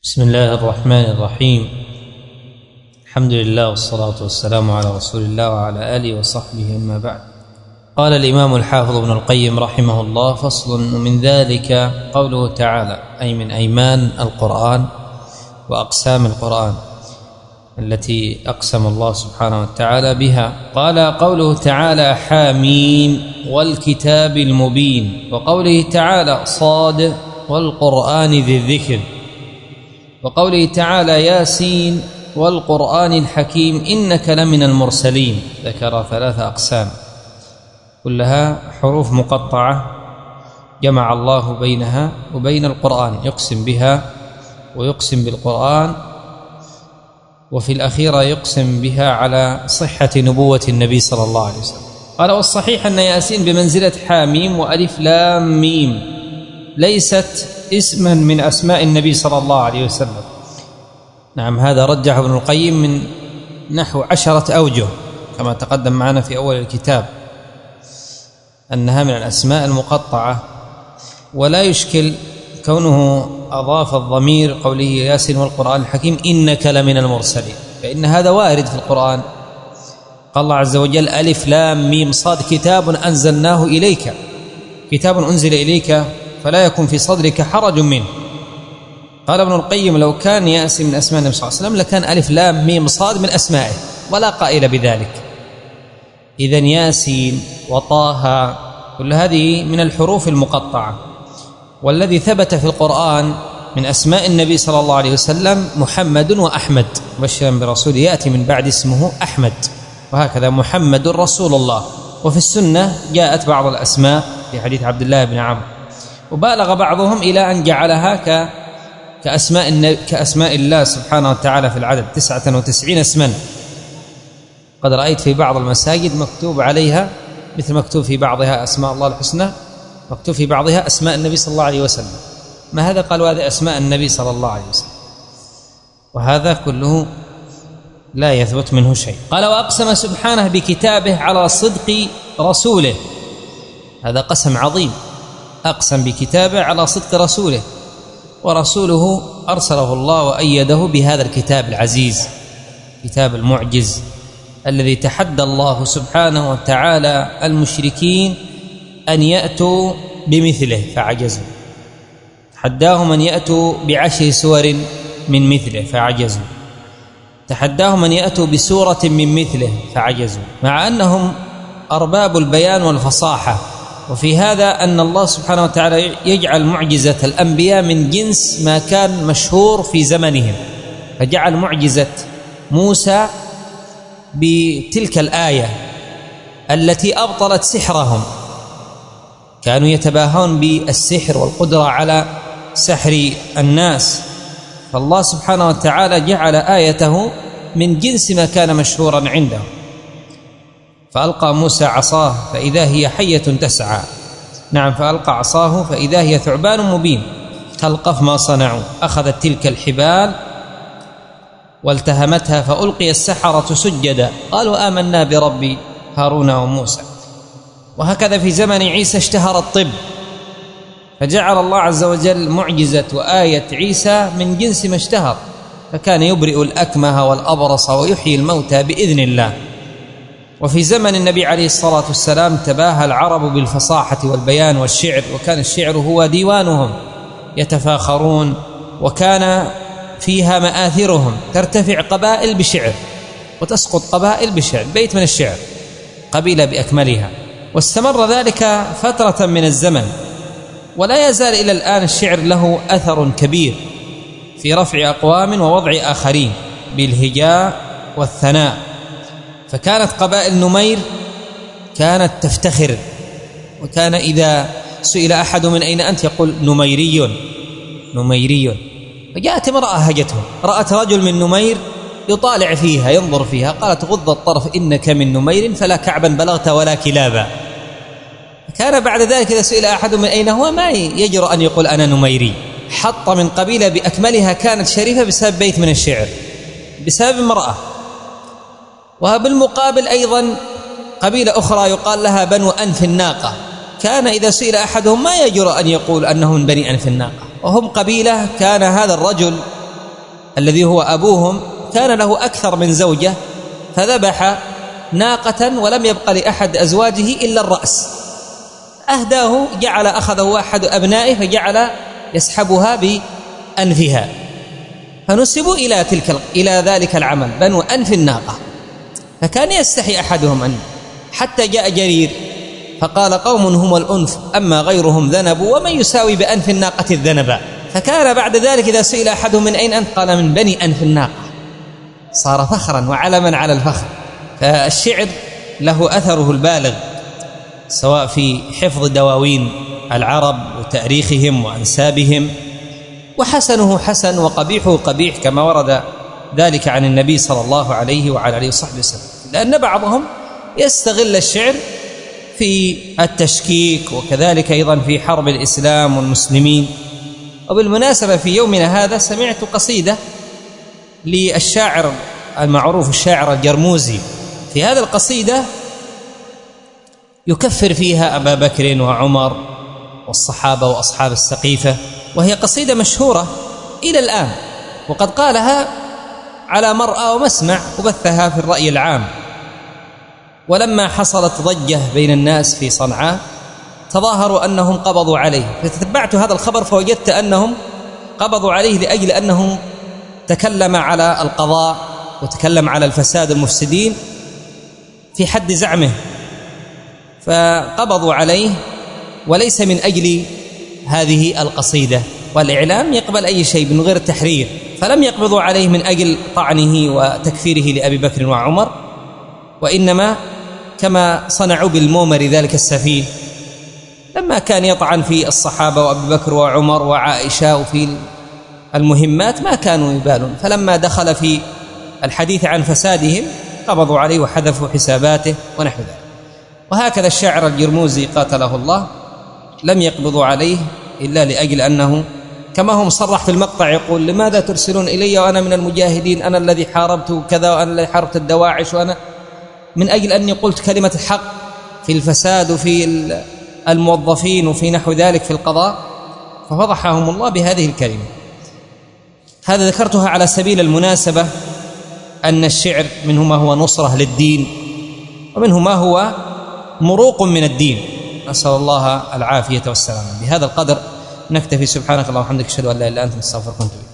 بسم الله الرحمن الرحيم. الحمد لله والصلاة والسلام على رسول الله وعلى آله وصحبه، أما بعد. قال الإمام الحافظ ابن القيم رحمه الله: فصل. من ذلك قوله تعالى، أي من أيمان القرآن وأقسام القرآن التي أقسم الله سبحانه وتعالى بها. قال: قوله تعالى: حاميم والكتاب المبين، وقوله تعالى: صاد والقرآن ذي الذكر، وقوله تعالى: ياسين والقرآن الحكيم إنك لمن المرسلين. ذكر 3 أقسام كلها حروف مقطعة جمع الله بينها وبين القرآن، يقسم بها ويقسم بالقرآن، وفي الأخيرة يقسم بها على صحة نبوة النبي صلى الله عليه وسلم. قال: والصحيح أن ياسين بمنزلة حاميم وألف لام ميم، ليست اسما من أسماء النبي صلى الله عليه وسلم. نعم، هذا رجح ابن القيم من نحو 10 أوجه كما تقدم معنا في أول الكتاب، أنها من الأسماء المقطعة، ولا يشكل كونه أضاف الضمير قوله ياسين والقرآن الحكيم إنك لمن المرسلين، فإن هذا وارد في القرآن. قال الله عز وجل: ألف لام ميم صاد كتاب أنزلناه إليك، كتاب أنزل إليك فلا يكن في صدرك حرج منه. قال ابن القيم: لو كان ياسين من أسماء النبي صلى الله عليه وسلم لكان ألف لام ميم صاد من أسمائه، ولا قائل بذلك. إذن ياسين وطه كل هذه من الحروف المقطعة. والذي ثبت في القرآن من أسماء النبي صلى الله عليه وسلم محمد وأحمد، مبشرا برسول يأتي من بعد اسمه أحمد، وهكذا محمد رسول الله. وفي السنة جاءت بعض الأسماء في حديث عبد الله بن عمرو، وبالغ بعضهم إلى أن جعلها كأسماء الله سبحانه وتعالى في العدد 99 اسما. قد رأيت في بعض المساجد مكتوب عليها، مثل مكتوب في بعضها أسماء الله الحسنى، مكتوب في بعضها أسماء النبي صلى الله عليه وسلم. ما هذا؟ قالوا هذه أسماء النبي صلى الله عليه وسلم، وهذا كله لا يثبت منه شيء. قال: وأقسم سبحانه بكتابه على صدق رسوله. هذا قسم عظيم، أقسم بكتابه على صدق رسوله، ورسوله أرسله الله وأيده بهذا الكتاب العزيز، كتاب المعجز الذي تحدى الله سبحانه وتعالى المشركين أن يأتوا بمثله فعجزوا، تحداهم أن يأتوا ب10 سور من مثله فعجزوا، تحداهم أن يأتوا بسورة من مثله فعجزوا، مع أنهم أرباب البيان والفصاحة. وفي هذا أن الله سبحانه وتعالى يجعل معجزة الأنبياء من جنس ما كان مشهور في زمنهم، فجعل معجزة موسى بتلك الآية التي أبطلت سحرهم، كانوا يتباهون بالسحر والقدرة على سحر الناس، فالله سبحانه وتعالى جعل آيته من جنس ما كان مشهورا عنده. فألقى موسى عصاه فإذا هي حية تسعى. نعم، فألقى عصاه فإذا هي ثعبان مبين تلقف ما صنعوا، أخذت تلك الحبال والتهمتها فألقي السحرة سجدا قالوا آمنا برب هارون وموسى. وهكذا في زمن عيسى اشتهر الطب، فجعل الله عز وجل معجزة وآية عيسى من جنس ما اشتهر، فكان يبرئ الأكمه والأبرص ويحيي الموتى بإذن الله. وفي زمن النبي عليه الصلاة والسلام تباهى العرب بالفصاحة والبيان والشعر، وكان الشعر هو ديوانهم، يتفاخرون، وكان فيها مآثرهم، ترتفع قبائل بشعر وتسقط قبائل بشعر، بيت من الشعر، قبيلة بأكملها. واستمر ذلك فترة من الزمن، ولا يزال إلى الآن الشعر له أثر كبير في رفع أقوام ووضع آخرين بالهجاء والثناء. فكانت قبائل نمير كانت تفتخر، وكان إذا سئل أحد من أين أنت يقول نميري نميري. فجاءت امرأة هجتهم، رأت رجل من نمير يطالع فيها ينظر فيها، قالت: غض الطرف إنك من نمير فلا كعبا بلغت ولا كلابا. كان بعد ذلك إذا سئل أحد من أين هو ما يجرؤ أن يقول أنا نميري. حط من قبيلة بأكملها كانت شريفة بسبب بيت من الشعر، بسبب امرأة. وبالمقابل أيضا قبيلة أخرى يقال لها بنو أنف الناقة، كان إذا سئل أحدهم ما يجرؤ أن يقول أنه من بني أنف الناقة، وهم قبيلة كان هذا الرجل الذي هو أبوهم كان له أكثر من زوجة، فذبح ناقة ولم يبق لأحد أزواجه إلا الرأس، أهداه، أخذه أحد أبنائه فجعل يسحبها بأنفها، فنسبوا إلى ذلك العمل، بنو أنف الناقة. فكان يستحي أحدهم أن، حتى جاء جرير فقال: قوم هم الأنف أما غيرهم ذنبوا، ومن يساوي بأنف الناقة الذنبا. فكان بعد ذلك إذا سئل أحدهم من أين أنت قال: من بني أنف الناقة، صار فخرا وعلما على الفخر. فالشعر له أثره البالغ، سواء في حفظ دواوين العرب وتاريخهم وأنسابهم، وحسنه حسن وقبيحه قبيح، كما ورد ذلك عن النبي صلى الله عليه وعلى آله وصحبه وسلم. لأن بعضهم يستغل الشعر في التشكيك، وكذلك أيضا في حرب الإسلام والمسلمين. وبالمناسبة في يومنا هذا سمعت قصيدة للشاعر المعروف الشاعر الجرموزي، في هذا القصيدة يكفر فيها أبا بكر وعمر والصحابة وأصحاب السقيفة، وهي قصيدة مشهورة إلى الآن، وقد قالها على مرأى ومسمع وبثها في الرأي العام. ولما حصلت ضجة بين الناس في صنعاء تظاهروا أنهم قبضوا عليه، فتتبعت هذا الخبر فوجدت أنهم قبضوا عليه لأجل أنه تكلم على القضاء وتكلم على الفساد المفسدين في حد زعمه، فقبضوا عليه، وليس من أجل هذه القصيدة. والإعلام يقبل أي شيء من غير تحرير، فلم يقبضوا عليه من أجل طعنه وتكفيره لأبي بكر وعمر، وإنما كما صنعوا بالمومري ذلك السفيه لما كان يطعن في الصحابة وأبي بكر وعمر وعائشة وفي المهمات ما كانوا يبالون، فلما دخل في الحديث عن فسادهم قبضوا عليه وحذفوا حساباته ونحو ذلك. وهكذا الشاعر الجرموزي قاتله الله لم يقبضوا عليه إلا لأجل أنه كما هو مصرح في المقطع يقول: لماذا ترسلون إلي وأنا من المجاهدين، أنا الذي حاربت كذا وأنا الذي حاربت الدواعش، وأنا من أجل أني قلت كلمة الحق في الفساد وفي الموظفين وفي نحو ذلك في القضاء، ففضحهم الله بهذه الكلمة. هذا ذكرتها على سبيل المناسبة، أن الشعر منه ما هو نصرة للدين ومنه ما هو مروق من الدين، نسأل الله العافية والسلامة. بهذا القدر نكتفي، سبحانك اللهم وبحمدك، أشهد أن لا إله إلا أنت، نستغفرك ونتوب إليك.